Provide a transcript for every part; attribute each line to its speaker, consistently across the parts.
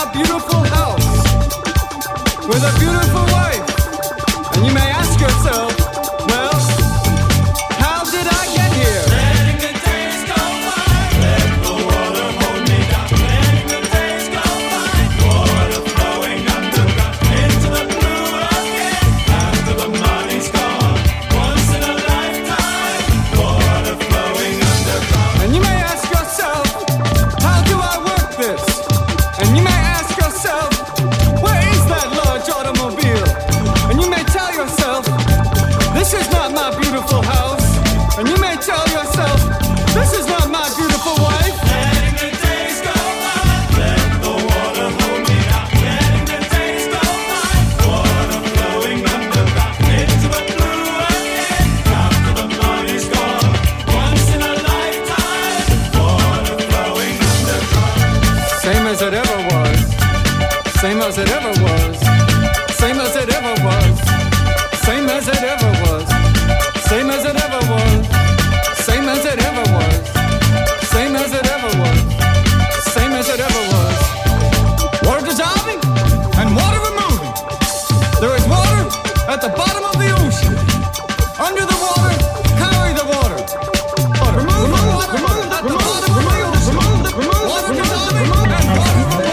Speaker 1: a beautiful house with a beautiful wife. And you may ask yourself, well, how did I get here? Letting the days go by, let the water hold me down. Letting the days go by, water flowing underground into the blue again. After the money's gone, once in a lifetime, water flowing underground. And you may ask yourself, how do I work this? And you may ask yourself, where is that large automobile? And you may tell yourself, this is not my beautiful house. And you may tell yourself, this is not my beautiful wife. Letting the days go by, let the water hold me down. Letting the days go by, water flowing underground into the blue again. After the money's gone, once in a lifetime, water flowing underground. Same as it ever was. Same as it ever was. Same as it ever was. Same as it ever was. Same as it ever was. Same as it ever was. Same as it ever was. Same as it ever was. Water dissolving and water removing. There is water at the bottom of the ocean. Under the water, carry the water. Remove the water at the bottom of the ocean. Water dissolving and water removing.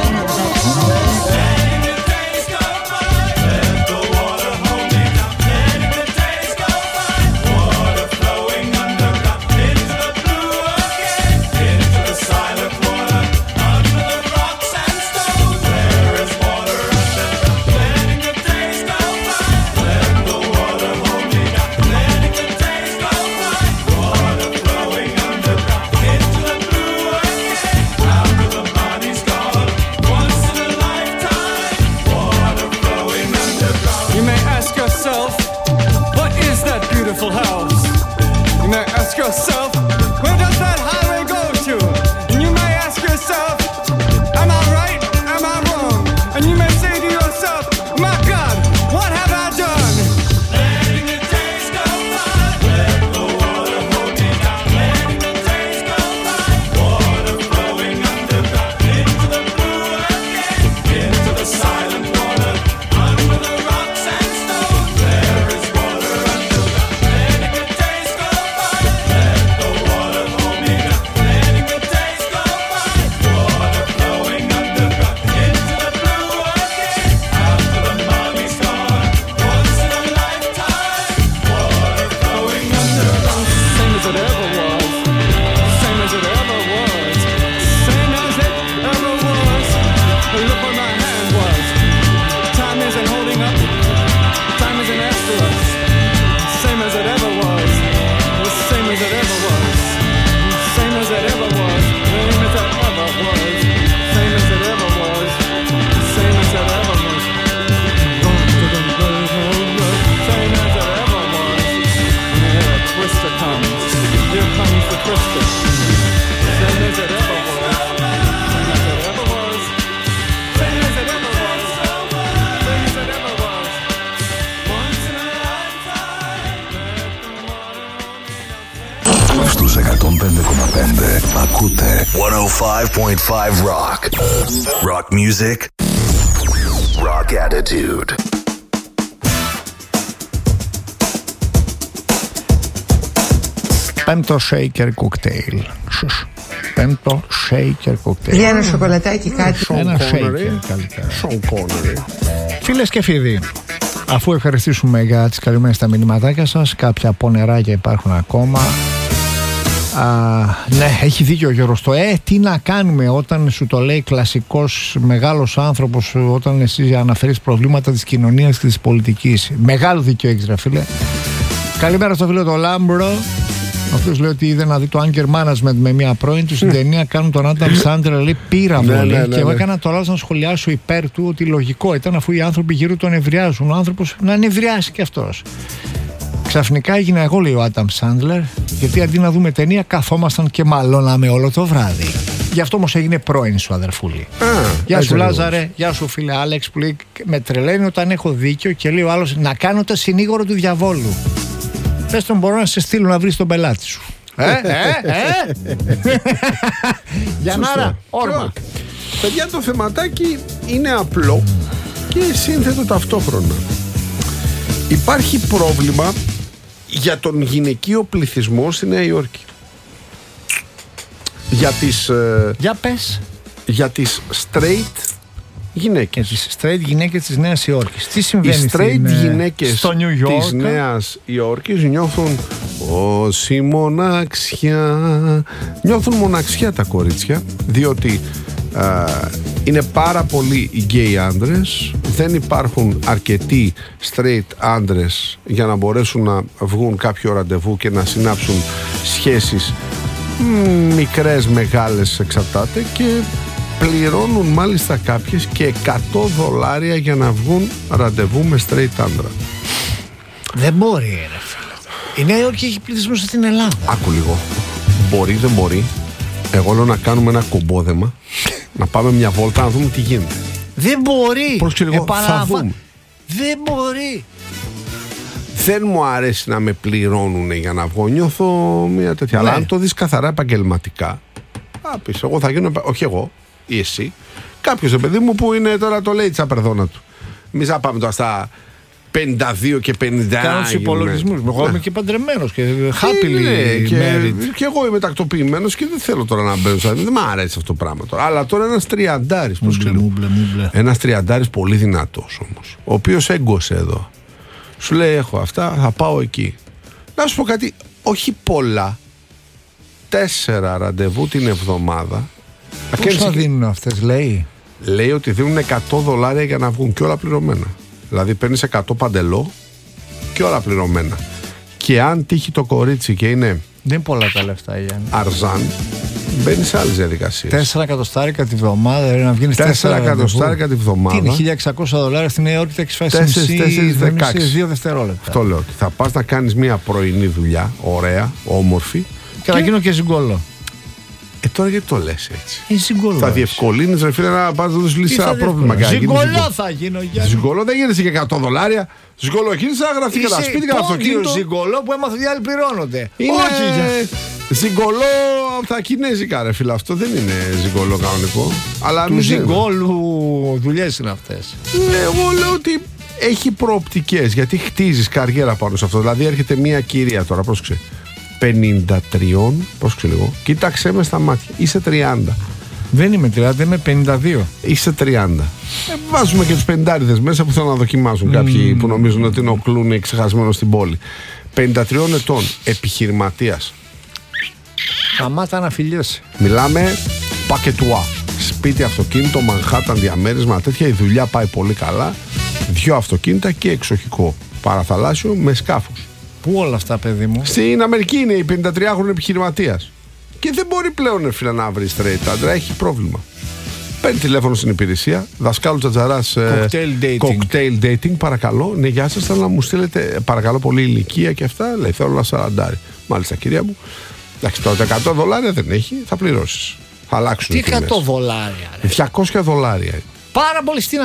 Speaker 1: Letting the days go by, let the water hold me down. Letting the days go by, water flowing underground into the blue again, into the silent water, under the rocks and stones. There is water underground. Letting the days go by, let the water hold me down. Letting the days go by, water flowing underground into the blue again. After the money's gone, once in a lifetime, water flowing underground. You may ask yourself, what is that beautiful house? You may ask yourself, where does that highway go to? And you may ask yourself, am I right? Am I wrong? And you may say to yourself, my God, what have I done? Letting the days go by, let the water hold me down. Letting the days go by, water flowing underground into the blue again, into the silent water, under the rocks and stones. There is water underground. Letting the days go by, let the water hold me down. Letting the days go by, water flowing underground into the blue again. After the money's gone, once in a lifetime, water flowing underground. Same as it ever was. Same as it ever was. Same as it ever was. Look where my hand was. Time isn't holding up. Time isn't after us. Same as it ever was. Same as it ever was. Same as it ever was. Same as it ever was. Same as it ever was. Same as it ever was. Same as it ever was. Here a twister comes. Here comes the twister. Same as it ever was. Same as it ever was. Same as it ever was. Same as it ever was. Once in a lifetime.
Speaker 2: Στους 105,5 ακούτε
Speaker 3: 105.5 Rock. Rock music. Rock attitude.
Speaker 4: Πέμπτο shaker cocktail. Πέμπτο shaker cocktail.
Speaker 5: Για ένα σοκολατάκι κάτι.
Speaker 4: Ένα shaker καλύτερα. Φίλες και φίλοι, αφού ευχαριστήσουμε για τις καλημέρες στα μηνυματάκια σας, κάποια πονεράκια υπάρχουν ακόμα. Ναι, έχει δίκιο ο Γιώργος. Τι να κάνουμε όταν σου το λέει κλασικός μεγάλος άνθρωπος, όταν εσύ αναφέρεις προβλήματα της κοινωνίας και της πολιτικής. Μεγάλο δίκιο έχεις, ρε φίλε. Καλημέρα στο φίλο το Λάμπρο, ο οποίος λέει ότι είδε να δει το Anger Management με μια πρώην του στην ταινία. Κάνουν τον Άνταμ Σάντλερ, λέει πύραυλο. Και εγώ έκανα το λάθος να σχολιάσω υπέρ του ότι λογικό ήταν, αφού οι άνθρωποι γύρω τον ευριάζουν, ο άνθρωπος να νευριάσει κι αυτός. Ξαφνικά έγινα εγώ, λέει ο Άνταμ Σάντλερ, γιατί αντί να δούμε ταινία καθόμασταν και μαλώναμε όλο το βράδυ. Γι' αυτό όμως έγινε πρώην σου, αδερφούλη. Γεια σου Λάζαρε, γεια σου φίλε Άλεξ, που λέει, με τρελαίνει όταν έχω δίκιο, και λέει ο άλλος να κάνω το συνήγορο του διαβόλου. Πες τον, μπορώ να σε στείλω να βρεις τον πελάτη σου.
Speaker 6: Γιαννάρα,
Speaker 4: όρμα.
Speaker 6: Παιδιά, το θεματάκι
Speaker 5: είναι απλό και σύνθετο ταυτόχρονα. Υπάρχει πρόβλημα για τον γυναικείο πληθυσμό στη Νέα Υόρκη.
Speaker 4: Για πες.
Speaker 5: Για τις straight γυναίκες.
Speaker 4: Και τις straight γυναίκες της Νέας Υόρκης. Τι συμβαίνει
Speaker 5: οι straight γυναίκες
Speaker 4: στο New York
Speaker 5: της Νέας Υόρκης νιώθουν όση μοναξιά. Νιώθουν μοναξιά τα κορίτσια, διότι είναι πάρα πολλοί οι γκέι άντρες. Δεν υπάρχουν αρκετοί straight άντρες για να μπορέσουν να βγουν κάποιο ραντεβού και να συνάψουν σχέσεις μικρές, μεγάλες, εξαρτάται, και πληρώνουν μάλιστα κάποιες και $100 για να βγουν ραντεβού με straight άντρα.
Speaker 4: Δεν μπορεί, ρε φίλε. Η Νέα Υόρκη έχει πληθυσμό στην Ελλάδα.
Speaker 5: Άκου λίγο. Μπορεί, δεν μπορεί. Εγώ λέω να κάνουμε ένα κομπόδεμα, να πάμε μια βόλτα να δούμε τι γίνεται.
Speaker 4: Δεν μπορεί.
Speaker 5: Πρόσεχε λίγο, θα δούμε.
Speaker 4: Δεν μπορεί.
Speaker 5: Δεν μου αρέσει να με πληρώνουν για να βγω. Νιώθω μια τέτοια.
Speaker 4: Ναι.
Speaker 5: Αλλά αν το δεις καθαρά επαγγελματικά, θα πεις, εγώ θα γίνω, όχι εγώ ή εσύ, κάποιος, παιδί μου, που είναι τώρα, το λέει τσαπερδόνα του. Εμείς θα πάμε τώρα στα 52 και 50.
Speaker 4: Κάνω τους υπολογισμούς. Εγώ είμαι και παντρεμένος και happily married.
Speaker 5: Και εγώ είμαι τακτοποιημένος και δεν θέλω τώρα να μπαίνω. Δεν μου αρέσει αυτό το πράγμα τώρα. Αλλά τώρα ένας τριαντάρης. Ένας τριαντάρης πολύ δυνατός όμως, ο οποίος έγκωσε εδώ. Σου λέει, έχω αυτά, θα πάω εκεί. Να σου πω κάτι, όχι πολλά. 4 ραντεβού την εβδομάδα.
Speaker 4: Πόσα δίνουν αυτές, λέει?
Speaker 5: Λέει ότι δίνουν $100 για να βγουν και όλα πληρωμένα. Δηλαδή παίρνεις 100 παντελό και όλα πληρωμένα. Και αν τύχει το κορίτσι και είναι,
Speaker 4: δεν είναι πολλά τα λεφτά, Γιάννη,
Speaker 5: αρζάν, μπαίνει σε άλλες διαδικασίες.
Speaker 4: 4 εκατοστάρικα τη βδομάδα, να βγαίνεις
Speaker 5: 4 εκατοστάρικα τη βδομάδα.
Speaker 4: Τι είναι, $1.600 στη Νέα Υόρκη, θα έχεις φάσει σε 2 δευτερόλεπτα.
Speaker 5: Αυτό λέω. Θα πας να κάνεις μια πρωινή δουλειά, ωραία, όμορφη.
Speaker 4: Και να γίνω και ζυγκόλο.
Speaker 5: Τώρα γιατί το λες έτσι?
Speaker 4: Είναι ζυγκόλο.
Speaker 5: Θα διευκολύνεις, ρε φίλε, να πας να δώσεις λύση σε ένα πρόβλημα.
Speaker 4: Ζυγκόλο θα γίνω, Γιάννη.
Speaker 5: Ζυγκόλο δεν γίνεσαι και $100. Ζυγκόλο εκείνης θα γραφτεί κατά σπίτι, κατά αυτοκίνητο.
Speaker 4: Ζυγκόλο που έμαθα ότι άλλοι πληρώνονται.
Speaker 5: Όχι, ζυγκόλο από τα κινέζικα, ρε φίλε. Αυτό δεν είναι ζυγκόλο κανονικό. Αλλά
Speaker 4: του ζυγκόλου δουλειές είναι αυτές.
Speaker 5: Εγώ λέω ότι έχει προοπτικές, γιατί χτίζεις καριέρα πάνω σε αυτό. Δηλαδή έρχεται μια κυρία τώρα, πρόσεξε, 53, πρόσεξε λίγο, κοίταξέ με στα μάτια, είσαι 30.
Speaker 4: Δεν είμαι 30, είμαι 52.
Speaker 5: Είσαι 30. Βάζουμε και τους 50 μέσα που θέλουν να δοκιμάζουν κάποιοι που νομίζουν ότι είναι ο Κλούνι ξεχασμένο στην πόλη. 53 ετών, επιχειρηματίας.
Speaker 4: Σταμάτα να φιλιέσαι.
Speaker 5: Μιλάμε πακετουά. Σπίτι, αυτοκίνητο, Μανχάταν, διαμέρισμα, τέτοια. Η δουλειά πάει πολύ καλά. 2 αυτοκίνητα και εξοχικό παραθαλάσσιο με σκάφους.
Speaker 4: Πού όλα αυτά, παιδί μου?
Speaker 5: Στην Αμερική είναι η 53χρονη επιχειρηματίας. Και δεν μπορεί πλέον, φίλε, να βρει straight άντρα, έχει πρόβλημα. Παίρνει τηλέφωνο στην υπηρεσία, δασκάλου Τζατζαράς, cocktail dating, παρακαλώ. Ναι, γεια σας, θέλω να μου στείλετε, παρακαλώ πολύ, ηλικία και αυτά. Λέει, θέλω ένα 40. Μάλιστα, κυρία μου. Εντάξει, τώρα $100 δεν έχει, θα πληρώσεις. Θα αλλάξουν οι τιμές.
Speaker 4: Τι $100?
Speaker 5: $200.
Speaker 4: Πάρα πολύ στην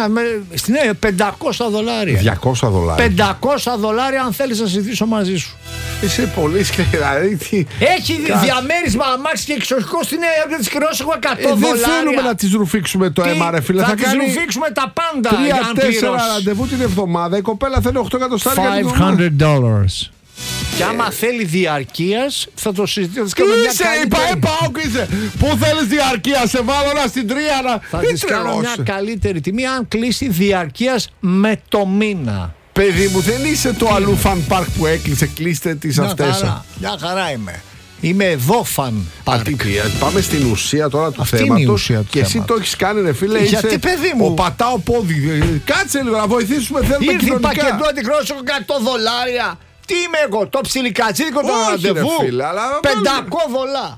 Speaker 4: $500. $500 αν θέλεις να συζητήσω μαζί σου.
Speaker 5: Είσαι πολύ σκληρά.
Speaker 4: Έχει διαμέρισμα αμάξι και εξοχικό στη Νέα Υόρκη, της κρυώσει εγώ $100.
Speaker 5: Δεν θέλουμε να τις ρουφήξουμε το αίμα, ρε φίλε.
Speaker 4: Θα τις ρουφήξουμε τα πάντα.
Speaker 5: 3-4 ραντεβού την εβδομάδα. Η κοπέλα θέλει $800.
Speaker 4: Και άμα θέλει διαρκείας, θα το συζητήσω.
Speaker 5: Είσαι, είσαι. Πού θέλεις διαρκεία, σε βάλω ένα στην 3.
Speaker 4: Θα της κάνω μια καλύτερη τιμή αν κλείσει διαρκείας με το μήνα.
Speaker 5: Παιδί μου, δεν είσαι το αλλού φαν πάρκ που έκλεισε. Κλείστε τις αυτές.
Speaker 4: Μια χαρά είμαι. Είμαι εδώ φαν πάρκ.
Speaker 5: Πάμε στην ουσία τώρα του θέματος. Και εσύ το έχεις κάνει, ρε φίλε.
Speaker 4: Γιατί, παιδί μου?
Speaker 5: Ο πατάω πόδι. Κάτσε λίγο να βοηθήσουμε. Θέλουμε κοινωνικά.
Speaker 4: Ήρθε πακετό αντικρόσω $100. Τι είμαι εγώ, το ψιλικατσίκο το ραντεβού? $500.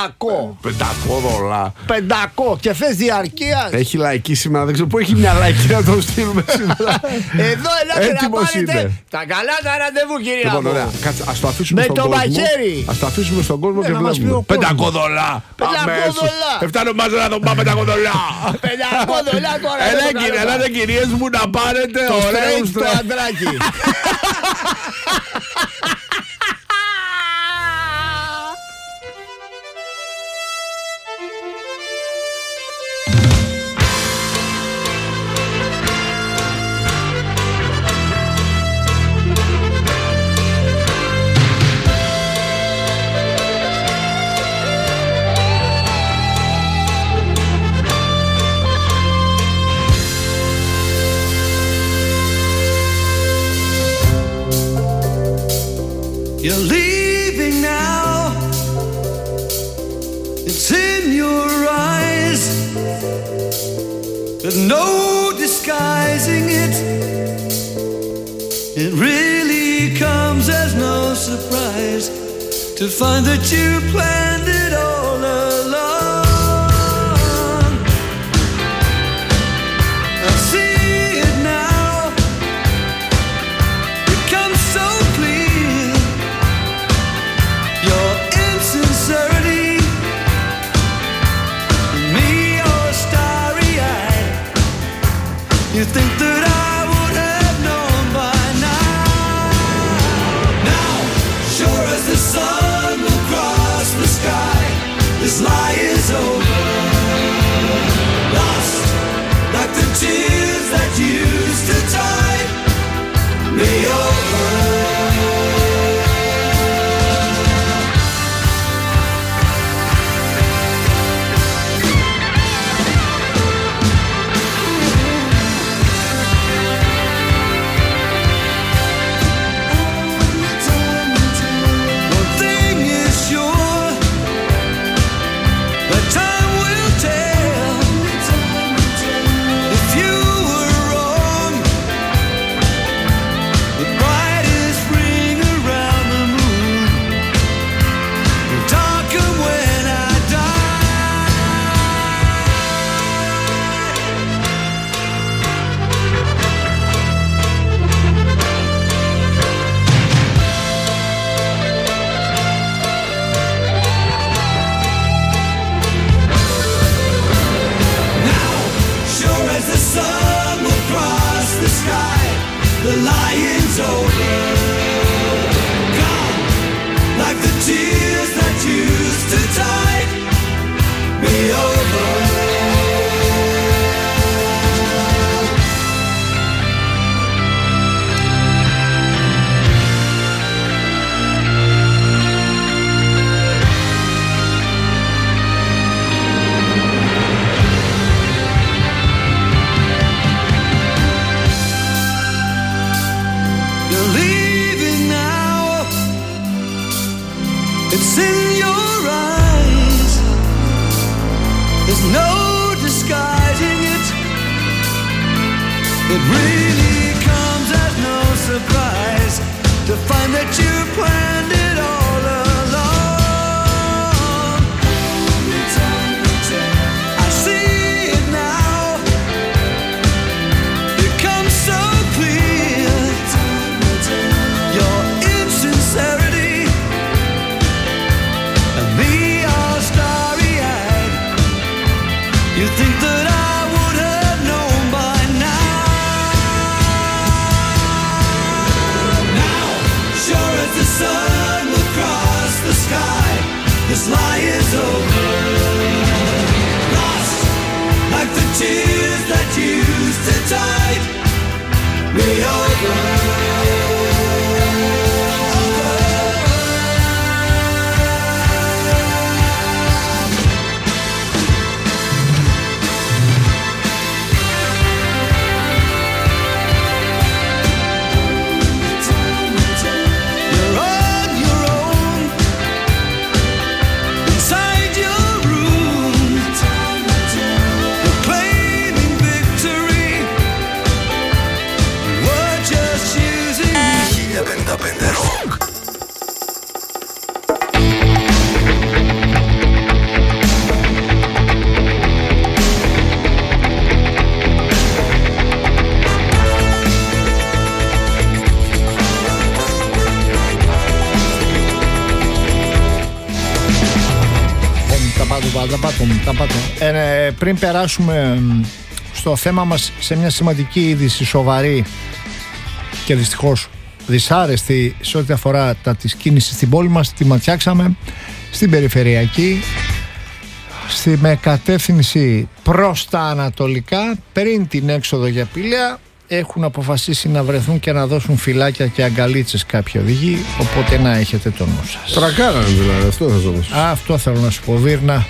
Speaker 4: $500. Και θες διαρκείας?
Speaker 5: Έχει λαϊκή σήμερα, δεν ξέρω πού έχει μια λαϊκή να το στείλουμε σήμερα.
Speaker 4: Εδώ ελάτε να πάρετε τα καλά τα ραντεβού, κυρία μου.
Speaker 5: Ωραία, κάτσε, ας το αφήσουμε
Speaker 4: με
Speaker 5: στον
Speaker 4: το
Speaker 5: κόσμο.
Speaker 4: μαχαίρι.
Speaker 5: Ας το αφήσουμε στον κόσμο και βλέπουμε. $500. Φτάνω μαζί να τον πάμε $500.
Speaker 4: $500 τώρα.
Speaker 5: Ελάτε κυρίες μου να πάρετε ωραίους
Speaker 4: το αντράκι.
Speaker 1: You're leaving now. It's in your eyes. There's no disguising it. It really comes as no surprise to find that you planned it all along. I see it now. It comes so clear. Your insincerity, me all starry-eyed. You think that I would have known by now. Now, sure as the sun will cross the sky, this lie is over. Lost like the tears that used to tide me over. The lion's over. Gone like the tears that used to tide me over. It's in your eyes. There's no disguising it. It really comes as no surprise to find that you planned it all along. I see it now. It comes so clear. Your insincerity, you think that I would have known by now. Now, sure as the sun will cross the sky, this lie is over. Lost like the tears that used to tide me over.
Speaker 4: Πριν περάσουμε στο θέμα μας, σε μια σημαντική είδηση, σοβαρή και δυστυχώς δυσάρεστη σε ό,τι αφορά της κίνησης στην πόλη μας, τη ματιάξαμε στην περιφερειακή, με κατεύθυνση προς τα ανατολικά, πριν την έξοδο για Πήλαια. Έχουν αποφασίσει να βρεθούν και να δώσουν φυλάκια και αγκαλίτσες κάποιοι οδηγοί, οπότε να έχετε το νου σας.
Speaker 5: Τρακάρανε δηλαδή, αυτό θα σας.
Speaker 4: Αυτό θέλω να σου πω, Βίρνα.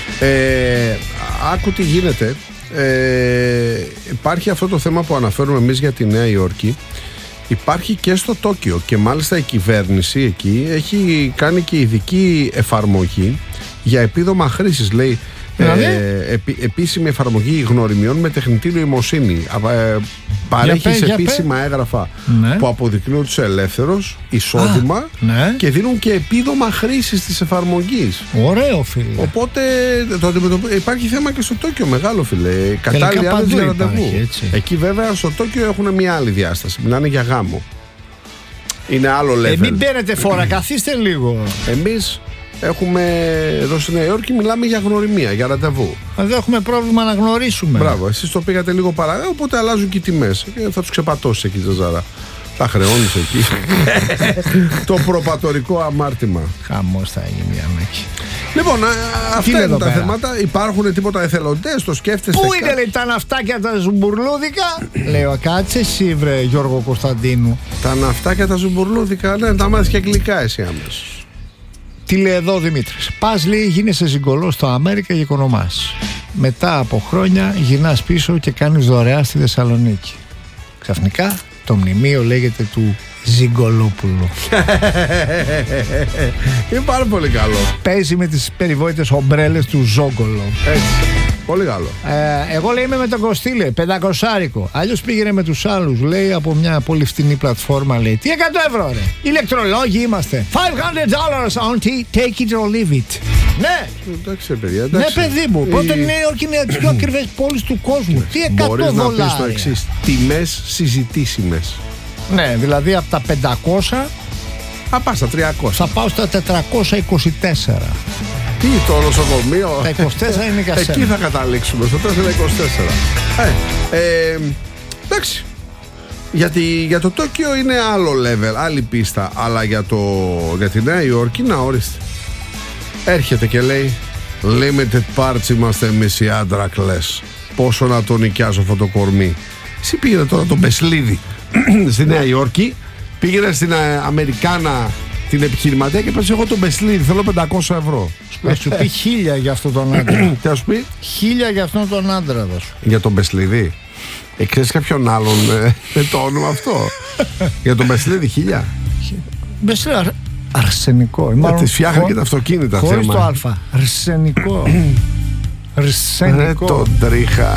Speaker 5: Άκου τι γίνεται. Υπάρχει αυτό το θέμα που αναφέρουμε εμείς για τη Νέα Υόρκη, υπάρχει και στο Τόκιο και μάλιστα η κυβέρνηση εκεί έχει κάνει και ειδική εφαρμογή για επίδομα χρήσης, λέει. Επίσημη εφαρμογή γνωριμιών με τεχνητή νοημοσύνη. Παρέχει επίσημα έγγραφα που αποδεικνύουν τους ελεύθερος εισόδημα και δίνουν και επίδομα χρήσης της εφαρμογής.
Speaker 4: Ωραίο, φίλε.
Speaker 5: Οπότε υπάρχει θέμα και στο Τόκιο, μεγάλο, φίλε. Κατάλληλη άδεια για ραντεβού. Εκεί βέβαια στο Τόκιο έχουν μια άλλη διάσταση. Μιλάνε για γάμο. Είναι άλλο level.
Speaker 4: Μην παίρνετε φόρα, καθίστε λίγο.
Speaker 5: Εμείς εδώ στη Νέα Υόρκη μιλάμε για γνωριμία, για ραντεβού.
Speaker 4: Εδώ έχουμε πρόβλημα να γνωρίσουμε.
Speaker 5: Μπράβο, εσείς το πήγατε λίγο παρακάτω, οπότε αλλάζουν και οι τιμές. Θα τους ξεπατώσεις εκεί, Ζαζάρα. Θα χρεώνεις εκεί. Το προπατορικό αμάρτημα.
Speaker 4: Χαμός θα γίνει, Ανάκη.
Speaker 5: Λοιπόν, αυτά είναι τα θέματα. Υπάρχουν τίποτα εθελοντές, το σκέφτεστε?
Speaker 4: Πού είναι, λέει, τα ναυτάκια τα ζουμπουρλούδικα? Λέω, κάτσε εσύ, βρε Γιώργο Κωνσταντίνου.
Speaker 5: Τα ναυτάκια τα ζουμπουρλούδικα, ναι, τα μάθεις και αγγλικά εσύ άμεσως.
Speaker 4: Τι λέει εδώ ο Δημήτρης? Πας, λέει, γίνεσαι ζυγκολός στο Αμέρικα και οικονομάς. Μετά από χρόνια γυρνάς πίσω και κάνεις δωρεά στη Θεσσαλονίκη. Ξαφνικά το μνημείο λέγεται του Ζυγκολόπουλου.
Speaker 5: Είναι πάρα πολύ καλό.
Speaker 4: Παίζει με τις περιβόητες ομπρέλες του Ζόγκολο.
Speaker 5: Έτσι. Πολύ καλό.
Speaker 4: Εγώ, λέει, είμαι με τον Κωστή, λέει, 500άρικο. Αλλιώς πήγαινε με τους άλλους, λέει, από μια πολύ φτηνή πλατφόρμα, λέει. Τι 100 ευρώ, ρε. Ηλεκτρολόγοι είμαστε. $500 on take it or leave it. Ναι.
Speaker 5: Εντάξει, παιδιά, εντάξει.
Speaker 4: Ναι, παιδί μου. Πρώτον, η Νέα Υόρκη είναι από τις πιο ακριβές πόλεις του κόσμου. Τι 100
Speaker 5: μπορείς να πεις το
Speaker 4: $.
Speaker 5: εξής: τιμές συζητήσιμες.
Speaker 4: Ναι, δηλαδή από τα 500
Speaker 5: θα πας στα 300.
Speaker 4: θα πάω στα 424.
Speaker 5: Τι, το νοσοκομείο?
Speaker 4: Τα 24 είναι για σένα.
Speaker 5: Εκεί θα καταλήξουμε, στο 424. Εντάξει. Γιατί για το Τόκιο είναι άλλο level, άλλη πίστα. Αλλά για τη Νέα Υόρκη, να ορίστε. Έρχεται και λέει, limited parts είμαστε εμείς οι άντρακλες. Πόσο να τον νοικιάζω αυτό το κορμί. Εσύ πήγαινε τώρα τον Μπεσλίδη στη Νέα Υόρκη, πήγαινε στην Αμερικάνα την επιχειρηματία και πες, εγώ τον Μπεσλίδη θέλω 500 ευρώ.
Speaker 4: Θα σου πει 1000 για αυτόν τον άντρα.
Speaker 5: Τι θα σου πει?
Speaker 4: 1000 για αυτόν τον άντρα θα σου.
Speaker 5: Για τον Μπεσλίδη. Ξέρεις κάποιον άλλον με το όνομα αυτό? Για τον Μπεσλίδη 1000.
Speaker 4: Μπεσλίδη αρσενικό.
Speaker 5: Τις φτιάχνει και τα αυτοκίνητα.
Speaker 4: Χωρίς το α. Αρσενικό. Αρσενικό.
Speaker 5: Τον τρίχα.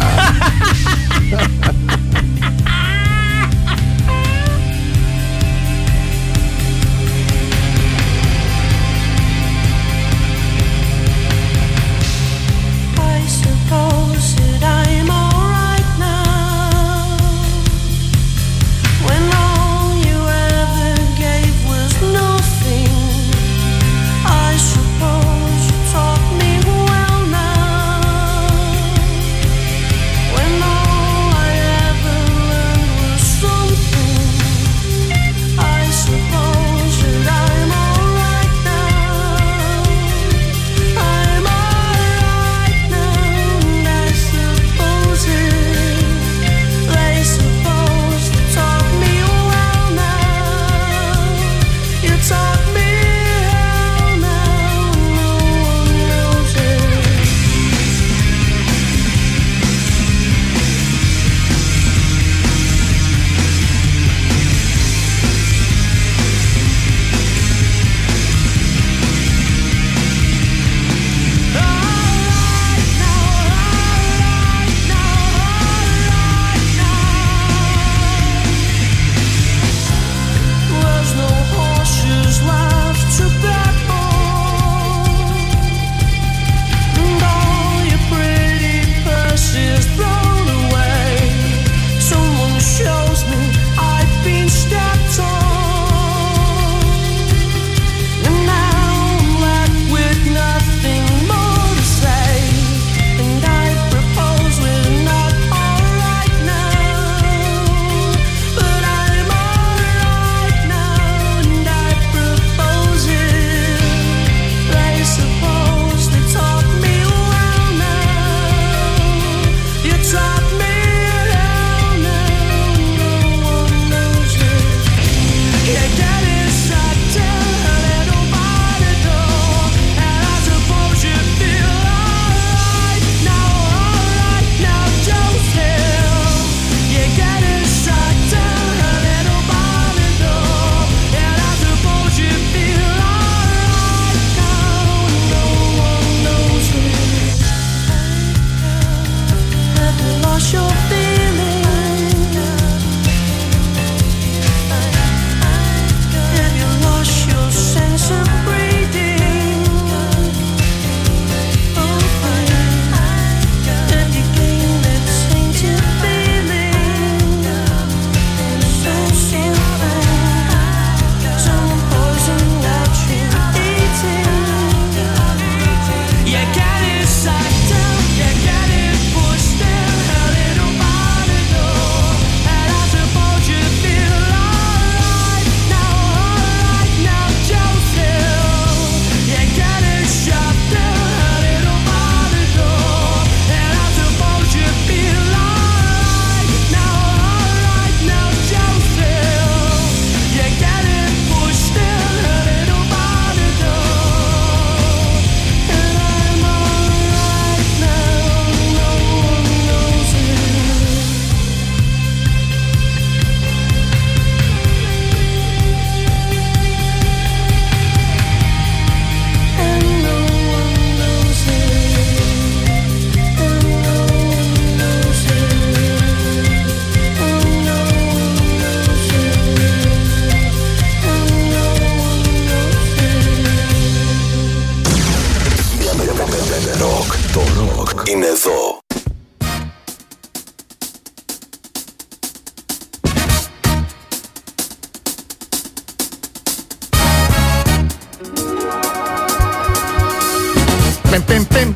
Speaker 4: Πεμ.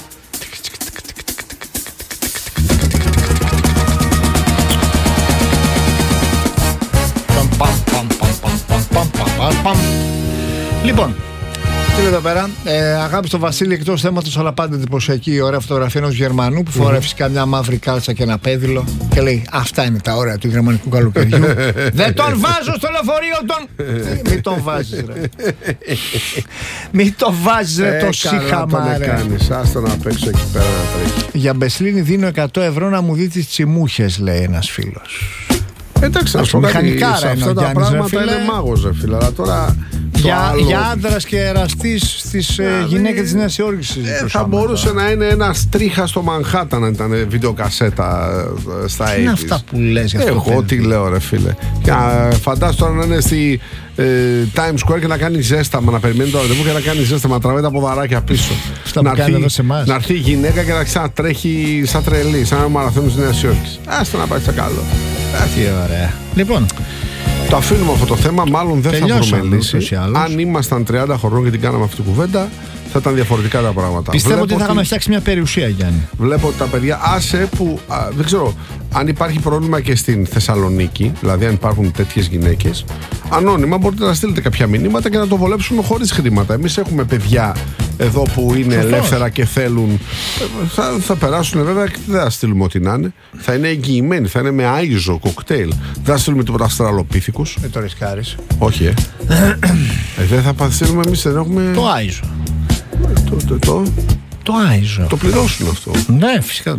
Speaker 4: Λοιπόν, και εδώ πέρα, αγάπη στο Βασίλη, εκτός θέματος, αλλά πάντα εντυπωσιακή η ωραία φωτογραφία ενός Γερμανού που φοράει φυσικά μια μαύρη κάλτσα και ένα πέδιλο και λέει: αυτά είναι τα ωραία του γερμανικού καλοκαιριού. Δεν τον βάζω στο λεωφορείο τον. Μην τον βάζεις, ρε. Μην τον βάζεις, ρε, το σύχαμα, ρε.
Speaker 5: Άστο να παίξω εκεί πέρα να τρέχει.
Speaker 4: Για Μπεσλίνη δίνω 100 ευρώ να μου δει τις τσιμούχες, λέει ένας φίλος.
Speaker 5: Εντάξει, να σου πω κάτι, σε αυτά τα πράγματα είναι μάγος, ρε φίλε. Αλλά τώρα
Speaker 4: για άντρας και εραστής στις γυναίκες της Νέας Υόρκης.
Speaker 5: Θα μπορούσε να είναι ένα τρίχα στο Μανχάταν αν ήταν βιντεοκασέτα στα 80's.
Speaker 4: Τι είναι αυτά που λες για αυτό?
Speaker 5: Εγώ τι λέω, ρε φίλε. Φαντάσου τώρα να είναι στη Times Square και να κάνει ζέσταμα, να περιμένει το ραντεβού και να κάνει ζέσταμα, να τραβάει τα ποδαράκια πίσω. Να έρθει η γυναίκα και να ξανατρέχει σαν τρελή, σαν ένα μαραθώνιο της Νέας Υόρκης. Άστο να πάει στο καλό.
Speaker 4: Τι ωραία. Λοιπόν,
Speaker 5: το αφήνουμε αυτό το θέμα, μάλλον δεν θα βρούμε λύση. Αν ήμασταν 30 χρονών και την κάναμε αυτή τη κουβέντα, θα ήταν διαφορετικά τα πράγματα.
Speaker 4: Πιστεύω ότι θα είχαμε φτιάξει μια περιουσία, Γιάννη.
Speaker 5: Βλέπω ότι τα παιδιά, άσε που δεν ξέρω αν υπάρχει πρόβλημα και στην Θεσσαλονίκη, δηλαδή αν υπάρχουν τέτοιες γυναίκες, ανώνυμα μπορείτε να στείλετε κάποια μηνύματα και να το βολέψουμε χωρίς χρήματα. Εμείς έχουμε παιδιά εδώ που είναι ελεύθερα και θέλουν. Θα περάσουν βέβαια και δεν θα στείλουμε ό,τι να είναι. Θα είναι εγγυημένοι, θα είναι με άιζο, κοκτέιλ. Δεν θα στείλουμε τίποτα αυστραλοπίθηκους.
Speaker 4: Το ρισκάρεις.
Speaker 5: Όχι, δεν θα στείλουμε εμείς, δεν έχουμε.
Speaker 4: Το άιζο.
Speaker 5: Το
Speaker 4: άιζο.
Speaker 5: Το πληρώσουν αυτό.
Speaker 4: Ναι, φυσικά.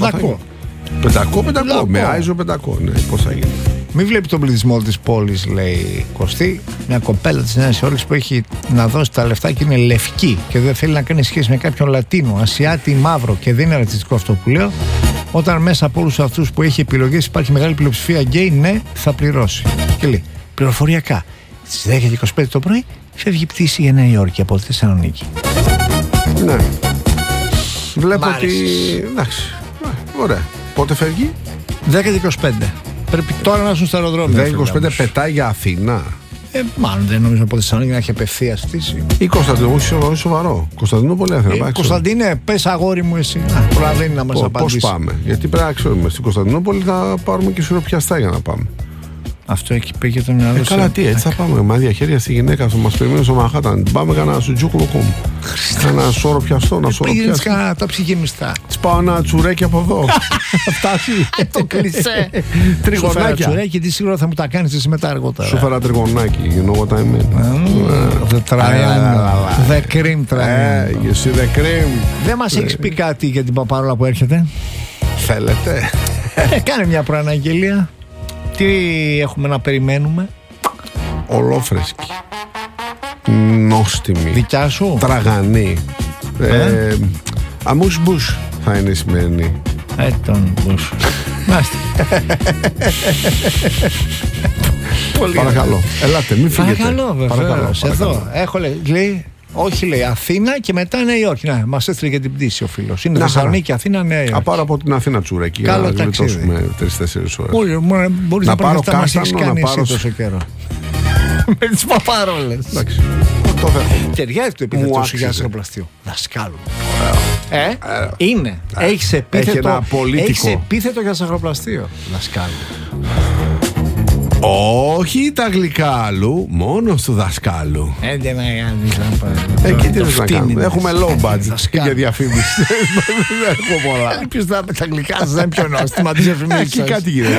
Speaker 5: 500. Με άιζο 500. Ναι, πώς θα γίνει.
Speaker 4: Μην βλέπει τον πληθυσμό της πόλης, λέει Κωστή. Μια κοπέλα της Νέας Υόρκης που έχει να δώσει τα λεφτά και είναι λευκή και δεν θέλει να κάνει σχέση με κάποιον Λατίνο, Ασιάτη, μαύρο, και δεν είναι ρατσιστικό αυτό που λέω. Όταν μέσα από όλους αυτούς που έχει επιλογές υπάρχει μεγάλη πλειοψηφία γκέι, ναι, θα πληρώσει. Και λέει πληροφοριακά στις 10:25 το πρωί φεύγει πτήση για Νέα Υόρκη από τη Θεσσαλονίκη.
Speaker 5: Ναι. Βλέπω ότι. Εντάξει. Ωραία. Πότε φεύγει?
Speaker 4: 10:25. Πρέπει τώρα να έρθουν στο αεροδρόμιο.
Speaker 5: 10:25 πετάει για Αθήνα.
Speaker 4: Μάλλον δεν νομίζω από Θεσσαλονίκη να έχει απευθείας πτήση.
Speaker 5: Ή Κωνσταντινούπολη, σοβαρό. Κωνσταντινούπολη, Αθήνα.
Speaker 4: Κωνσταντίνε, πες αγόρι μου εσύ. Προλαβαίνει να μας απαντήσει.
Speaker 5: Πώς πάμε? Γιατί πρέπει να ξέρουμε. Στην Κωνσταντινούπολη θα πάρουμε και σιροπιαστά για να πάμε.
Speaker 4: Αυτό εκεί πήγε το μυαλό σου.
Speaker 5: Καλά, τι, έτσι θα πάμε. Μάδια χέρια στη γυναίκα θα μας περιμένει στο Μανχάταν. Πάμε κανένα σουτζούκ λοκόμ. Ένα σώρο πιαστό, να σώρο πιαστό.
Speaker 4: Πήγαινε τα ψυχημιστά.
Speaker 5: Της πάω ένα τσουρέκι από εδώ. Φτάσει.
Speaker 4: Το κλεισέ.
Speaker 5: Τριγωνάκια.
Speaker 4: Τσουρέκι, τι σίγουρα θα μου τα κάνεις εσύ μετά αργότερα.
Speaker 5: Σου φέρα τριγωνάκι. You know what I mean.
Speaker 4: The triangle. The cream triangle.
Speaker 5: You see the cream.
Speaker 4: Δεν μας έχεις πει κάτι για την παπάρολα που έρχεται?
Speaker 5: Θέλετε?
Speaker 4: Κάνε μια προαναγγελία. Τι έχουμε να περιμένουμε?
Speaker 5: Ολόφρεσκη, νόστιμη,
Speaker 4: δικιά σου,
Speaker 5: τραγανή, αμούς μπους θα είναι η σημερινή.
Speaker 4: Τον μπους. Μάστε.
Speaker 5: Παρακαλώ, ελάτε, μην φύγετε.
Speaker 4: Παρακαλώ, βεβαίως. Εδώ έχω, λέει, όχι, λέει Αθήνα και μετά Νέα Υόρκη. Να, μας έστειλε και την πτήση ο φίλος. Είναι Θεσσαλονίκη, Αθήνα, Νέα Υόρκη.
Speaker 5: Να πάρω από την Αθήνα τσουρέκι για να γλιτώσουμε 3-4 ώρες.
Speaker 4: Όχι, μπορείς να πάρω κάστανο, να πάρω τόσο καιρό. Με τις παπάρολες.
Speaker 5: Εντάξει, το δέχομαι.
Speaker 4: Ταιριάζει το επίθετο σου για ασυροπλαστείο. Δασκάλου. Είναι. Έχεις επίθετο για ασυροπλαστείο. Δασκάλου.
Speaker 5: Όχι τα γλυκάλου, μόνο του δασκάλου.
Speaker 4: Δεν
Speaker 5: εκεί τι να κάνουμε. Έχουμε low budget για διαφήμιση. Δεν έχουμε πολλά.
Speaker 4: Ποιος θα με τα γλυκά σας, δεν πιο νόστιμα τις διαφημίσεις.
Speaker 5: Εκεί κάτι γίνεται.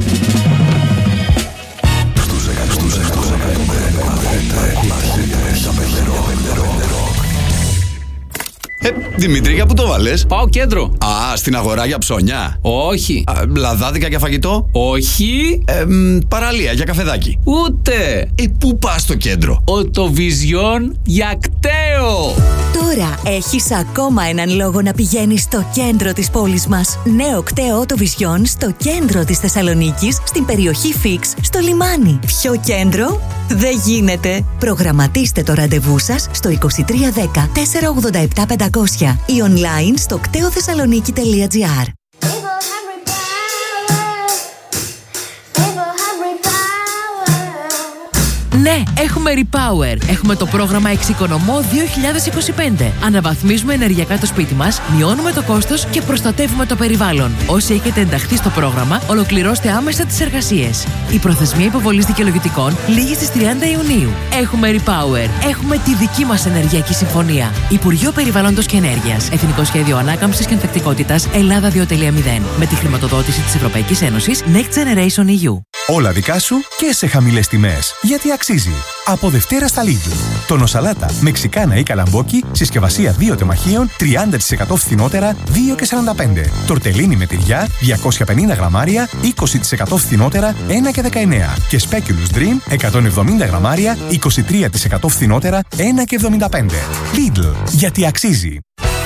Speaker 6: Δημήτρη, για πού το βάλες?
Speaker 7: Πάω κέντρο.
Speaker 6: Α, στην αγορά για ψώνια.
Speaker 7: Όχι.
Speaker 6: Λαδάδικα για φαγητό.
Speaker 7: Όχι.
Speaker 6: Παραλία για καφεδάκι.
Speaker 7: Ούτε.
Speaker 6: Πού πας στο κέντρο?
Speaker 7: Οτοβιζιόν για κταίο.
Speaker 8: Τώρα έχεις ακόμα έναν λόγο να πηγαίνεις στο κέντρο της πόλης μας. Νέο κταίο Οτοβιζιόν στο κέντρο της Θεσσαλονίκης, στην περιοχή Φίξ, στο λιμάνι. Πιο κέντρο δεν γίνεται. Προγραμματίστε το ραντεβού σας στο 2310 487 500 ή online στο κτεοθεσσαλονίκη.gr.
Speaker 9: Ναι, έχουμε Repower. Έχουμε το πρόγραμμα Εξοικονομώ 2025. Αναβαθμίζουμε ενεργειακά το σπίτι μας, μειώνουμε το κόστος και προστατεύουμε το περιβάλλον. Όσοι έχετε ενταχθεί στο πρόγραμμα, ολοκληρώστε άμεσα τις εργασίες. Η προθεσμία υποβολής δικαιολογητικών λήγει στις 30 Ιουνίου. Έχουμε Repower. Έχουμε τη δική μας ενεργειακή συμφωνία. Υπουργείο Περιβάλλοντος και Ενέργειας. Εθνικό Σχέδιο Ανάκαμψης και Ανθεκτικότητας Ελλάδα 2.0. Με τη χρηματοδότηση της Ευρωπαϊκής Ένωσης Next Generation EU.
Speaker 10: Όλα δικά σου και σε χαμηλές τιμές. Γιατί αξίζει. Από Δευτέρα στα Lidl. Τονοσαλάτα, μεξικάνα ή καλαμπόκι, συσκευασία 2 τεμαχίων, 30% φθηνότερα, 2,45. Τορτελίνι με τυριά, 250 γραμμάρια, 20% φθηνότερα, 1,19. Και Speculous Dream, 170 γραμμάρια, 23% φθηνότερα, 1,75. Lidl. Γιατί αξίζει.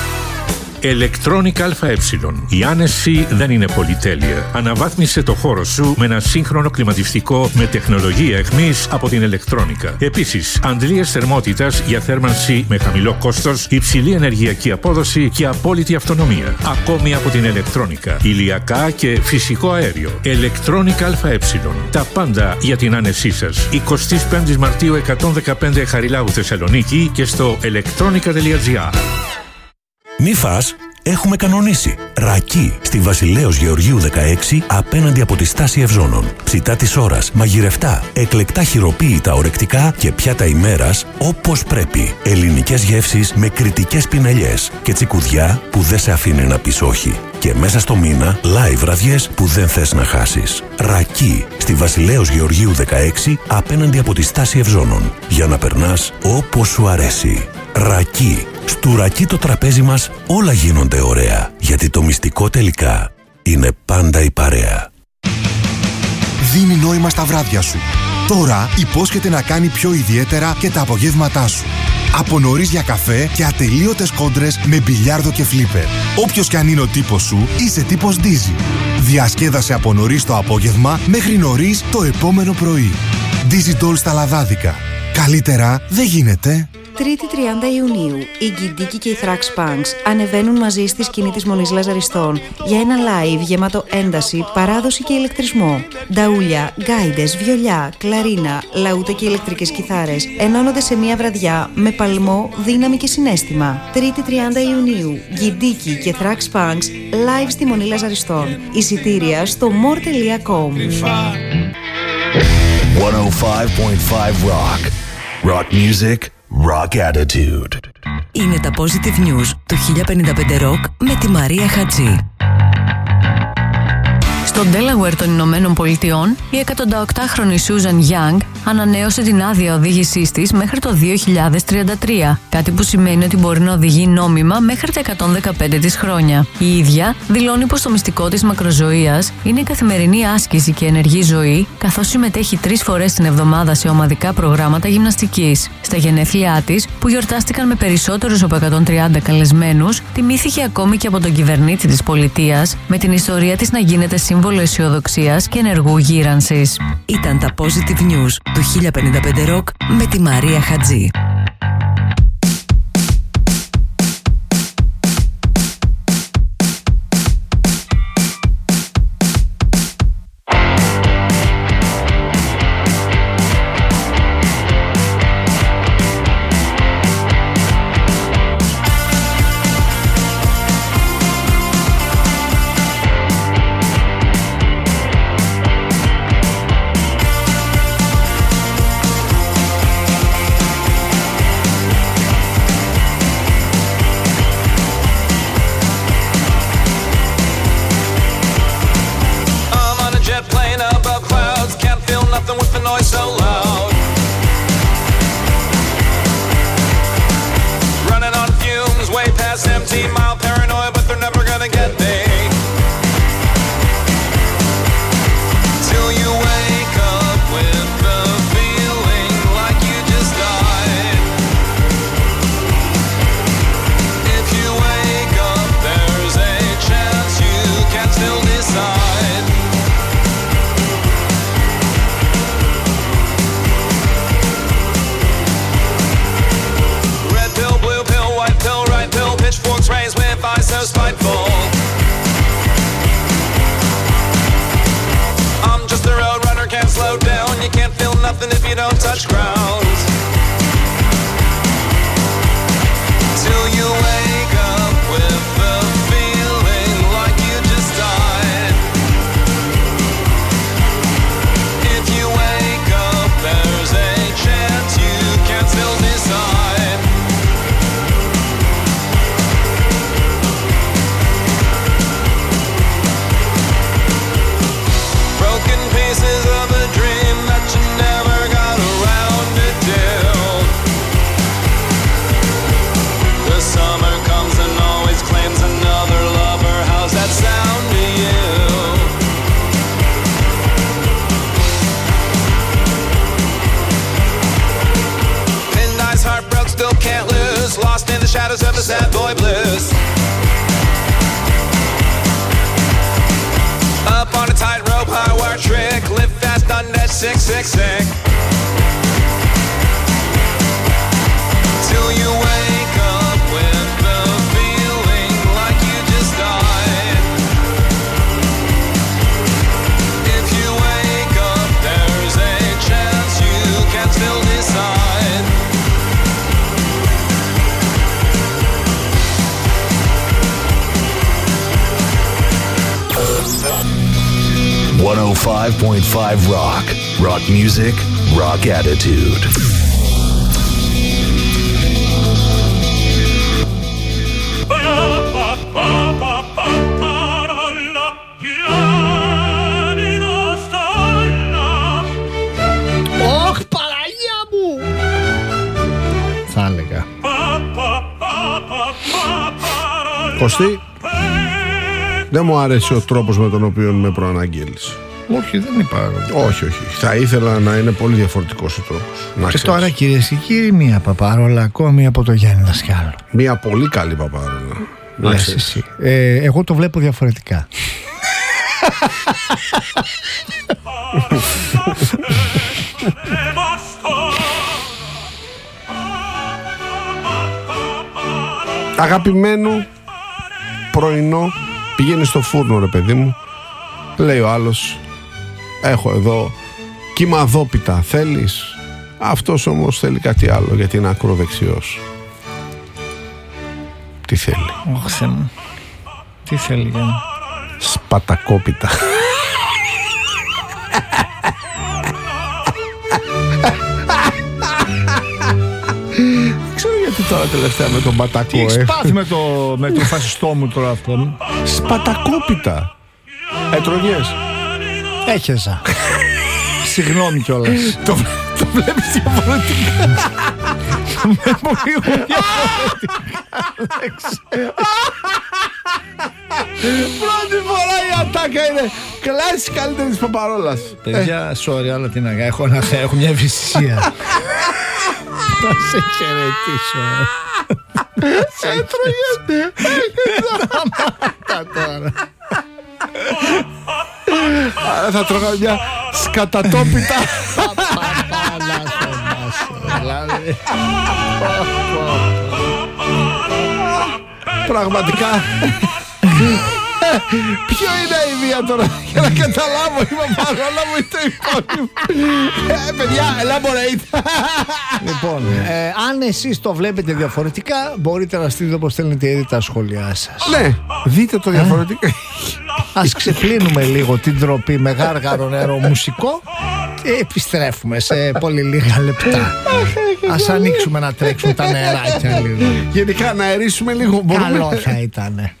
Speaker 11: Electronic ΑΕ. Η άνεση δεν είναι πολυτέλεια. Αναβάθμισε το χώρο σου με ένα σύγχρονο κλιματιστικό με τεχνολογία εχμής από την Electronica. Επίσης, αντλίες θερμότητας για θέρμανση με χαμηλό κόστος, υψηλή ενεργειακή απόδοση και απόλυτη αυτονομία. Ακόμη από την Electronica. Ηλιακά και φυσικό αέριο. Electronic ΑΕ. Τα πάντα για την άνεσή σας. 25 Μαρτίου 115 Χαριλάου Θεσσαλονίκη και στο electronica.gr.
Speaker 12: Μη φας, έχουμε κανονίσει. Ρακί στη Βασιλέως Γεωργίου 16 απέναντι από τη στάση Ευζώνων. Ψητά της ώρας, μαγειρευτά, εκλεκτά χειροποίητα ορεκτικά και πιάτα ημέρας όπως πρέπει. Ελληνικές γεύσεις με κριτικές πινελιές και τσικουδιά που δεν σε αφήνει να πεις όχι. Και μέσα στο μήνα, live βραδιές που δεν θες να χάσεις. Ρακί στη Βασιλέως Γεωργίου 16 απέναντι από τη στάση Ευζώνων. Για να περνάς όπως σου αρέσει. Ρακί. Στου Ρακί το τραπέζι μας όλα γίνονται ωραία. Γιατί το μυστικό τελικά είναι πάντα η παρέα.
Speaker 13: Δίνει νόημα στα βράδια σου. Τώρα υπόσχεται να κάνει πιο ιδιαίτερα και τα απογεύματά σου. Από νωρίς για καφέ και ατελείωτες κόντρες με μπιλιάρδο και φλίπερ. Όποιος κι αν είναι ο τύπος σου, είσαι τύπος Dizzy. Διασκέδασε από νωρίς το απόγευμα μέχρι νωρίς το επόμενο πρωί. Dizzy Doll στα λαδάδικα. Καλύτερα δεν γίνεται.
Speaker 14: Τρίτη 30 Ιουνίου, η Γκιντίκη και οι Thrax Punks ανεβαίνουν μαζί στη σκηνή της Μονής Λαζαριστών για ένα live γεμάτο ένταση, παράδοση και ηλεκτρισμό. Νταούλια, γκάιντες, βιολιά, κλαρίνα, λαούτα και ηλεκτρικές κιθάρες ενώνονται σε μία βραδιά με παλμό, δύναμη και συναίσθημα. Τρίτη 30 Ιουνίου, Γκιντίκη και Thrax Punks live στη Μονή Λαζαριστών. Εισιτήρια στο more.com.
Speaker 3: 105.5 Rock. Rock music. Rock attitude.
Speaker 8: Είναι τα Positive News του 1055 Rock με τη Μαρία Χατζή.
Speaker 15: Στο Delaware των Ηνωμένων Πολιτειών, η 108χρονη Susan Young ανανέωσε την άδεια οδήγησής της μέχρι το 2033, κάτι που σημαίνει ότι μπορεί να οδηγεί νόμιμα μέχρι τα 115 της χρόνια. Η ίδια δηλώνει πως το μυστικό της μακροζωίας είναι η καθημερινή άσκηση και ενεργή ζωή, καθώς συμμετέχει 3 φορές την εβδομάδα σε ομαδικά προγράμματα γυμναστικής. Στα γενέθλιά της, που γιορτάστηκαν με περισσότερους από 130 καλεσμένους, τιμήθηκε ακόμη και από τον κυβερνήτη της πολιτείας, με την ιστορία της να γίνεται σύμβολο αισιοδοξίας και ενεργού γύρανσης.
Speaker 8: Ήταν τα Positive News του 1055 Rock με τη Μαρία Χατζή.
Speaker 1: nothing if you don't touch ground. Till you wake up with the feeling like you just died. If you wake up, there's a chance you can still decide. Broken pieces of a dream that you never got around to do. The summer comes and always claims another lover. How's that sound to you? Thin ice, heartbroken, still can't lose. Lost in the shadows of the sad boy blues. Up on a tightrope, high wire trick. Live fast, done that, sick, sick, sick. Till you wake up with the feeling like you just died. If you wake up, there's a chance you can still decide.
Speaker 3: .5 Rock. Rock music, rock attitude.
Speaker 4: Ωχ, Παναγία μου! Θα έλεγα.
Speaker 5: Κωστή, δεν μου άρεσε ο τρόπος με τον οποίο με προαναγγέλεις.
Speaker 4: Όχι, δεν είπα.
Speaker 5: Όχι, όχι. Θα ήθελα να είναι πολύ διαφορετικός ο τρόπος.
Speaker 4: Και τώρα, κυρίες και κύριοι, μία παπάρολα ακόμη από το Γιάννη Δασκάλο.
Speaker 5: Μία πολύ καλή παπάρολα.
Speaker 4: Λες εσύ. Εγώ το βλέπω διαφορετικά.
Speaker 5: Αγαπημένο πρωινό, πηγαίνει στο φούρνο, ρε παιδί μου. Λέει ο άλλος, έχω εδώ κυμαδόπιτα, θέλεις? Αυτός όμως θέλει κάτι άλλο, γιατί είναι ακροδεξιός. Τι θέλει?
Speaker 4: Ωχ, Θεέ μου. Τι θέλει, Γιάννη?
Speaker 5: Σπατακόπιτα. Ξέρω γιατί τώρα τελευταία με τον πατακό.
Speaker 4: Τι έχεις πάθει με το φασιστό μου τώρα αυτό?
Speaker 5: Σπατακόπιτα. Έτρωγες?
Speaker 4: Έχεσα. Συγγνώμη κιόλας.
Speaker 5: Το βλέπεις διαφορετικά.
Speaker 4: Το βλέπω λίγο διαφορετικά.
Speaker 5: Πρώτη φορά η ατάκα είναι κλάση καλύτερη της παπαρόλας.
Speaker 4: Παιδιά, sorry, αλλά τι να κάνω. Έχω μια ευαισθησία. Θα σε χαιρετήσω.
Speaker 5: Σε έτρωγες?
Speaker 4: Τώρα.
Speaker 5: Άρα θα τρώγα μια σκατατόπιτα. Πραγματικά. Ποιο είναι η βία τώρα? Για να καταλάβω, είμαι παρόλα μου ή το υπόλοιπο. Παιδιά, elaborate.
Speaker 4: Λοιπόν, αν εσείς το βλέπετε διαφορετικά, μπορείτε να στείλετε όπως θέλετε ήδη τα σχόλιά σας.
Speaker 5: Ναι, δείτε το διαφορετικά.
Speaker 4: Ας ξεπλύνουμε λίγο την ντροπή με γάργαρο νερό μουσικό και επιστρέφουμε σε πολύ λίγα λεπτά. Ας ανοίξουμε να τρέξουν τα νεράκια λίγο.
Speaker 5: Γενικά να αερίσουμε λίγο.
Speaker 4: Καλό θα ήτανε.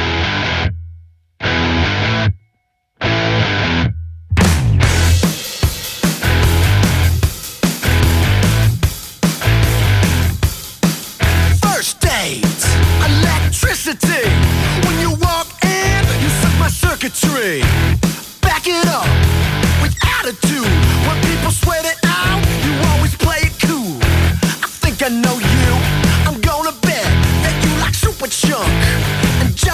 Speaker 1: When you walk in, you set my circuitry. Back it up with attitude. When people sweat it out, you always play it cool. I think I know you. I'm gonna bet that you like Super Chunk and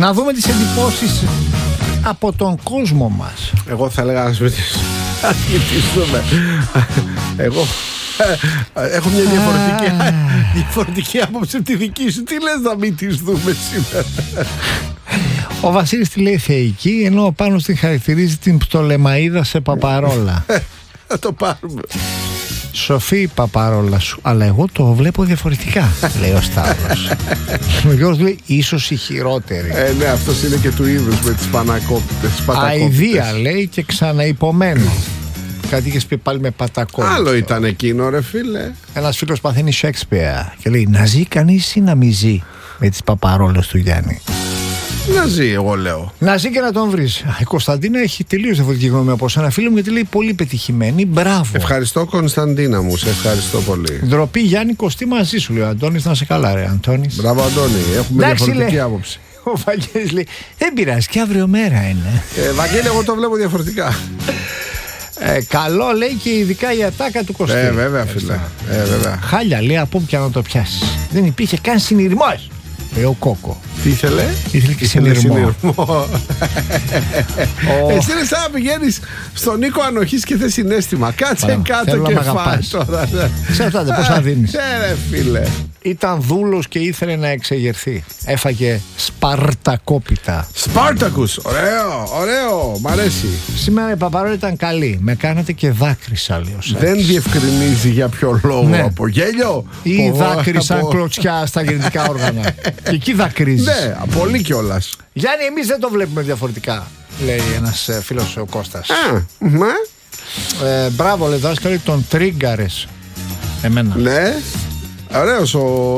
Speaker 4: Να δούμε τις εντυπώσεις από τον κόσμο μας.
Speaker 5: Εγώ θα έλεγα να μυθιστούμε. Εγώ έχω μια διαφορετική άποψη από τη δική σου. Τι λες να μυθιστούμε σήμερα?
Speaker 4: Ο Βασίλης τη λέει θεϊκή, ενώ ο Πάνος την χαρακτηρίζει την Πτολεμαΐδα σε παπαρόλα.
Speaker 5: Θα το πάρουμε.
Speaker 4: Σοφή η παπαρόλα σου, αλλά εγώ το βλέπω διαφορετικά, λέει ο Σταύρος. Ο Γιώργος λέει ίσως η χειρότερη.
Speaker 5: Ναι, αυτός είναι και του είδους με τις πανακόπιτες.
Speaker 4: Αηδία λέει και ξαναϋπομένω. Κάτι είχες πει πάλι με πατακόπιτο.
Speaker 5: Άλλο ήταν εκείνο, ρε φίλε.
Speaker 4: Ένας φίλος παθαίνει Σέξπια και λέει να ζει κανείς ή να μη ζει με τις παπαρόλες του Γιάννη?
Speaker 5: Να ζει, εγώ λέω.
Speaker 4: Να ζει και να τον βρεις. Η Κωνσταντίνα έχει τελείως διαφορετική γνώμη από ένα φίλο μου, γιατί λέει πολύ πετυχημένη. Μπράβο.
Speaker 5: Ευχαριστώ, Κωνσταντίνα μου, σε ευχαριστώ πολύ.
Speaker 4: Ντροπή, Γιάννη, κοστί μαζί σου, λέει ο Αντώνης. Να σε καλά, ρε Αντώνης.
Speaker 5: Μπράβο, Αντώνη. Έχουμε διαφορετική άποψη.
Speaker 4: Ο Βαγγέλης λέει δεν πειράζει, και αύριο μέρα είναι.
Speaker 5: Βαγγέλη, εγώ το βλέπω διαφορετικά.
Speaker 4: Καλό λέει και ειδικά η ατάκα του Κωστή.
Speaker 5: Βέβαια, φίλε. Βέβαια.
Speaker 4: Χάλια λέει από όπου και να το πιάσει. Δεν υπήρχε καν συνειρμός. Ο Κόκο.
Speaker 5: Τι ήθελε?
Speaker 4: Ήθελε και συνειρμό.
Speaker 5: Εσύ είναι σαν να πηγαίνεις στον Νίκο Ανοχής και θες συναίσθημα. Κάτσε κάτω και φάει τώρα.
Speaker 4: Ξέρετε πώς θα δίνεις.
Speaker 5: Ρε φίλε.
Speaker 4: Ήταν δούλος και ήθελε να εξεγερθεί. Έφαγε σπαρτακόπιτα.
Speaker 5: Σπάρτακους, ωραίο, μ' αρέσει.
Speaker 4: Σήμερα η παπαρόλα ήταν καλή. Με κάνατε και δάκρυσα, λέει ο Σάκης.
Speaker 5: Δεν διευκρινίζει για ποιο λόγο.
Speaker 4: Ναι.
Speaker 5: Από γέλιο
Speaker 4: ή δάκρυσαν κλωτσιά στα γεννητικά όργανα. Και εκεί δακρύζεις.
Speaker 5: Ναι, πολύ κιόλας.
Speaker 4: Γιάννη, εμείς δεν το βλέπουμε διαφορετικά, λέει ένας φίλος ο Κώστας. Μπράβο, λέει δάσκαλε, τον τρίγκαρες. Εμένα.
Speaker 5: Ναι. Ωραίος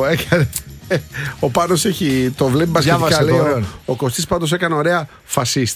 Speaker 5: ο Πάνος έχει, το βλέπει μπασκετικά, λέει. Ο Κωστής πάντως έκανε ωραία φασίστ.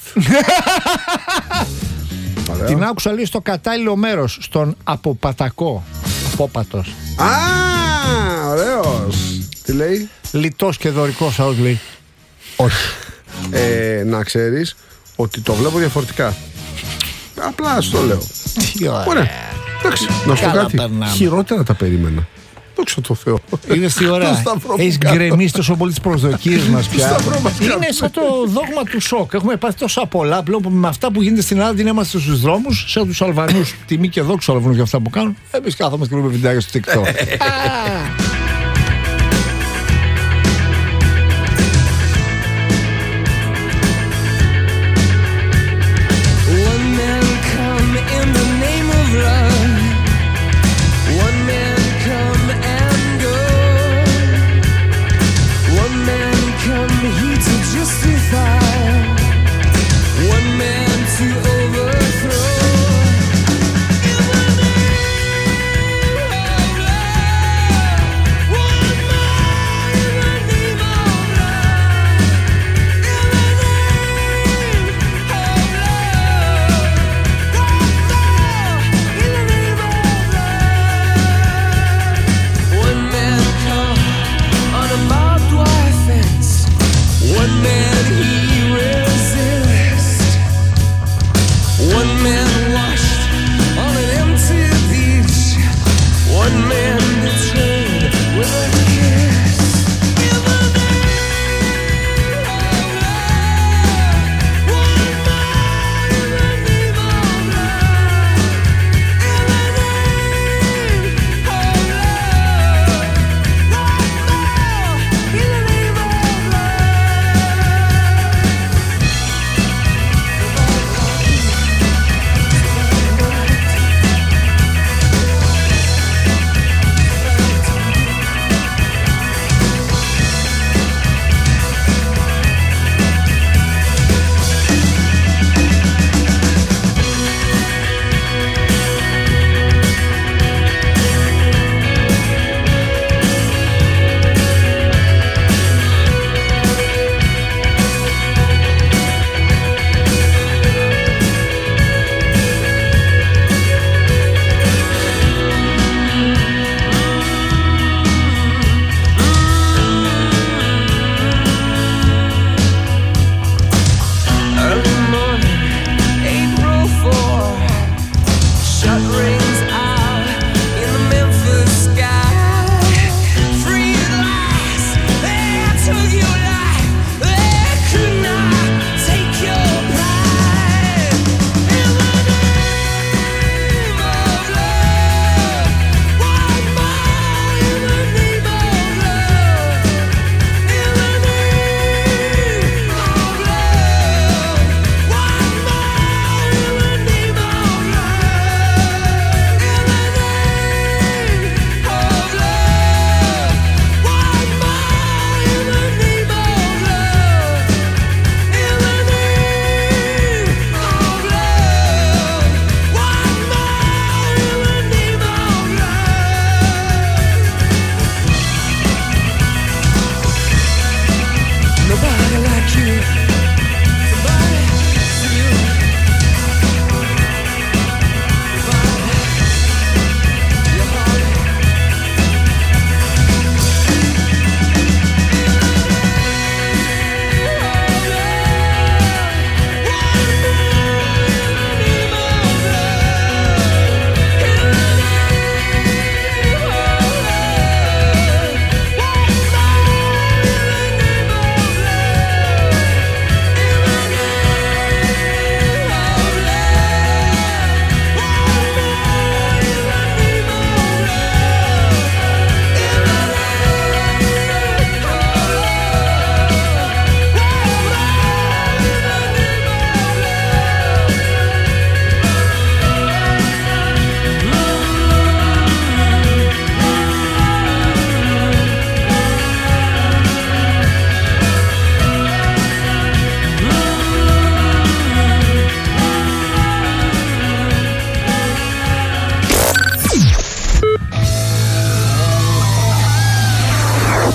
Speaker 4: Την άκουσα, λέει, στο κατάλληλο μέρος, στον αποπατακό. Απόπατος.
Speaker 5: Ωραίος. Τι λέει?
Speaker 4: Λιτός και δωρικός, αός λέει. Όχι.
Speaker 5: Να ξέρεις ότι το βλέπω διαφορετικά. Απλά σου το λέω.
Speaker 4: Τι
Speaker 5: ωραία. Εντάξει, να σου πω κάτι. Χειρότερα τα περίμενα. Δόξα τω Θεώ.
Speaker 4: Είδες τι ωραία. Έχεις γκρεμίσει τόσο πολύ τις προσδοκίες μας πια. Είναι σαν το δόγμα του σοκ. Έχουμε πάθει τόσα πολλά πλέον που με αυτά που γίνεται στην Ελλάδα την είμαστε στους δρόμους. Σαν τους Αλβανούς. Τιμή και δόξα Αλβανούς για αυτά που κάνουν. Εμείς κάθομαστε και βλέπουμε βιντεάκια στο TikTok.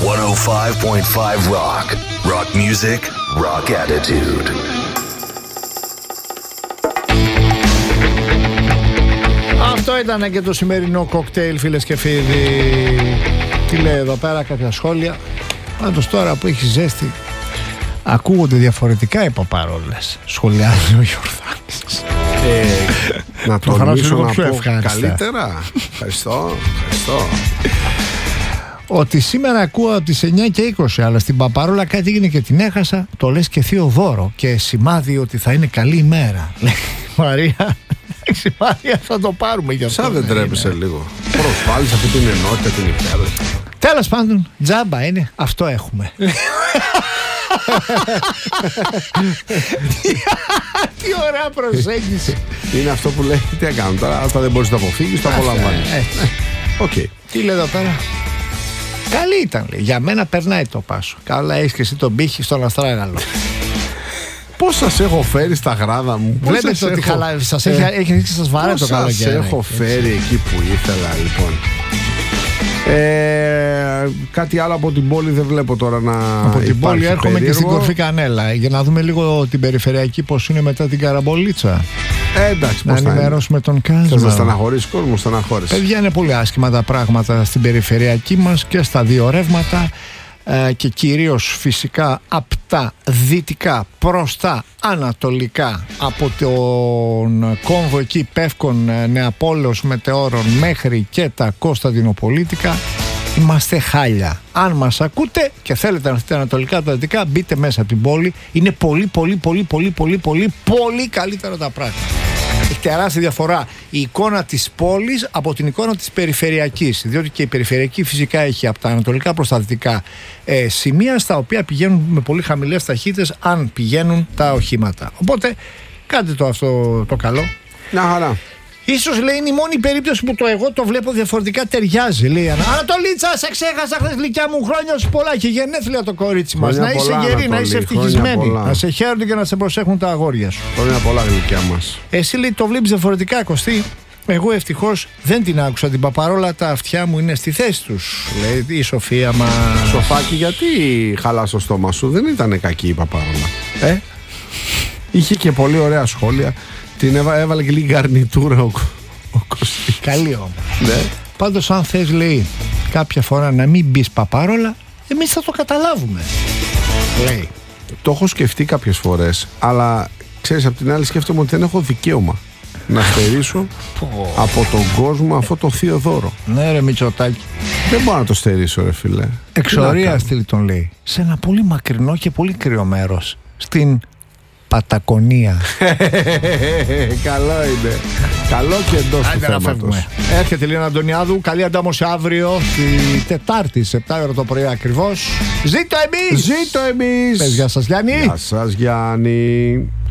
Speaker 3: 105.5 Rock. Rock music, rock attitude.
Speaker 4: Αυτό ήταν και το σημερινό κοκτέιλ, φίλες και φίλοι. Τι λέει εδώ πέρα, κάποια σχόλια. Πάντως τώρα που έχει ζέστη ακούγονται διαφορετικά οι παπαρόλες. Σχολιάζει ο Γιορδάνης.
Speaker 5: Να τολμήσω να
Speaker 4: πιο
Speaker 5: πω
Speaker 4: ευχάριστα.
Speaker 5: καλύτερα. Ευχαριστώ.
Speaker 4: Ότι σήμερα ακούω από τις 9 και 20, αλλά στην παπαρόλα κάτι έγινε και την έχασα. Το λες και θείο δώρο και σημάδι ότι θα είναι καλή ημέρα. Λέει Μαρία, εντάξει Μαρία, θα το πάρουμε για αυτό.
Speaker 5: Σαν δεν τρέπεσαι λίγο. Προσβάλλεις αυτή την ενότητα, την υπέροχη.
Speaker 4: Τέλος πάντων, τζάμπα είναι, αυτό έχουμε. Τι ωραία προσέγγιση.
Speaker 5: Είναι αυτό που λέει, τι να κάνω τώρα, αυτά δεν μπορείς να το αποφύγεις, το απολαμβάνεις. Οκ.
Speaker 4: Τι λέει εδώ πέρα. Καλή ήταν, λέει. Για μένα περνάει το πάσο. Καλά, έχεις και εσύ τον πύχη στον Αστράγαλο.
Speaker 5: Πώς σας έχω φέρει στα γράδα μου.
Speaker 4: Βλέπετε ότι σας έχει ρίξει σας βάρε το καλοκαίρι.
Speaker 5: Σας έχω φέρει εκεί που ήθελα, λοιπόν. Κάτι άλλο από την πόλη δεν βλέπω τώρα να
Speaker 4: από την πόλη έρχομαι
Speaker 5: περίεργο.
Speaker 4: και στην κορφή Κανέλα για να δούμε λίγο την περιφερειακή πως είναι μετά την καραμπολίτσα.
Speaker 5: Εντάξει,
Speaker 4: να ενημερώσουμε τον Κάσμα.
Speaker 5: Θες να στεναχωρήσεις κόσμο, στεναχώρησε.
Speaker 4: Παιδιά, είναι πολύ άσχημα τα πράγματα στην περιφερειακή μας και στα δύο ρεύματα και κυρίως φυσικά από τα δυτικά προς τα ανατολικά, από τον κόμβο εκεί Πεύκων Νεαπόλεως Μετεώρων μέχρι και τα Κωνσταντινοπολίτικα. Είμαστε χάλια. Αν μας ακούτε και θέλετε να έρθετε ανατολικά τα δυτικά, μπείτε μέσα από την πόλη. Είναι πολύ καλύτερα τα πράγματα. Έχει τεράστια διαφορά η εικόνα της πόλης από την εικόνα της περιφερειακής, διότι και η περιφερειακή φυσικά έχει από τα ανατολικά προς τα δυτικά σημεία στα οποία πηγαίνουν με πολύ χαμηλές ταχύτητες αν πηγαίνουν τα οχήματα. Οπότε κάντε το αυτό το καλό.
Speaker 5: Να χαρά.
Speaker 4: Ίσως λέει είναι η μόνη περίπτωση που το εγώ το βλέπω διαφορετικά ταιριάζει. Λέει Ανατολίτσα, σε ξέχασα χθες γλυκιά μου, χρόνια σου πολλά και γενέθλια το κορίτσι μας. Να είσαι γερή, να είσαι ευτυχισμένη, να σε χαίρονται και να σε προσέχουν τα αγόρια σου.
Speaker 5: Χρόνια πολλά γλυκιά μας.
Speaker 4: Εσύ λέει το βλέπεις διαφορετικά, Κωστή. Εγώ ευτυχώς δεν την άκουσα την παπαρόλα, τα αυτιά μου είναι στη θέση τους. Λέει η Σοφία μας.
Speaker 5: Σοφάκι, γιατί χαλάς το στόμα σου, δεν ήταν κακή η παπαρόλα. Είχε και πολύ ωραία σχόλια. Την έβαλε και λίγη γαρνιτούρα ο Κωστής.
Speaker 4: Καλή όμως.
Speaker 5: Ναι.
Speaker 4: Πάντως αν θες λέει κάποια φορά να μην μπεις παπάρολα, εμείς θα το καταλάβουμε. Λέει.
Speaker 5: Το έχω σκεφτεί κάποιες φορές, αλλά ξέρεις απ' την άλλη σκέφτομαι ότι δεν έχω δικαίωμα να στερήσω από τον κόσμο αυτό το θείο δώρο.
Speaker 4: Ναι ρε Μητσοτάκη.
Speaker 5: Δεν μπορώ να το στερήσω ρε φίλε.
Speaker 4: Εξορία στήλη τον λέει. Σε ένα πολύ μακρινό και πολύ κρύο μέρος. Στην Πατακονία.
Speaker 5: Καλό είναι. Καλό και εντός του θέματος.
Speaker 4: Έρχεται η Λίνα Αντωνιάδου. Καλή αντάμωση αύριο τη Τετάρτη, 7 ώρα το πρωί ακριβώς. Ζήτω εμείς!
Speaker 5: Ζήτω εμείς!
Speaker 4: Πες γεια σας Γιάννη!
Speaker 5: Γεια σας Γιάννη!